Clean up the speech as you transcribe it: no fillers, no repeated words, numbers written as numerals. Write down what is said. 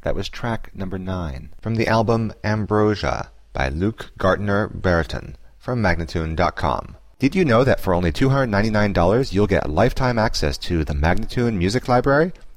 That was track number 9 from the album Ambrosia by Luke Gartner Brereton from Magnatune.com. Did you know that for only $299 you'll get lifetime access to the Magnatune Music Library?